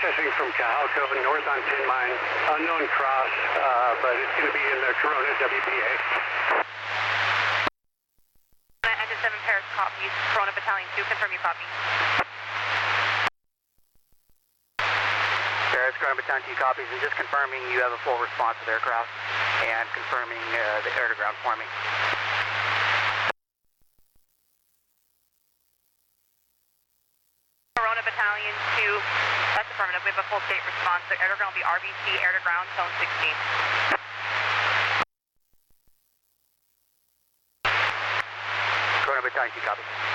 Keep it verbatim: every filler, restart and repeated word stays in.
processing from Cajalco, north on Tin Mine, unknown cross, uh, but it's going to be in the Corona W P A. Engine seven pairs copies. Corona Battalion two, confirm you copy. Paris, Corona Battalion two copies, and just confirming you have a full response of aircraft and confirming uh, the air-to-ground forming. Corona Battalion two, that's affirmative. We have a full state response. The air-to-ground will be R B C, air-to-ground, tone sixteen. Corona Battalion two copies.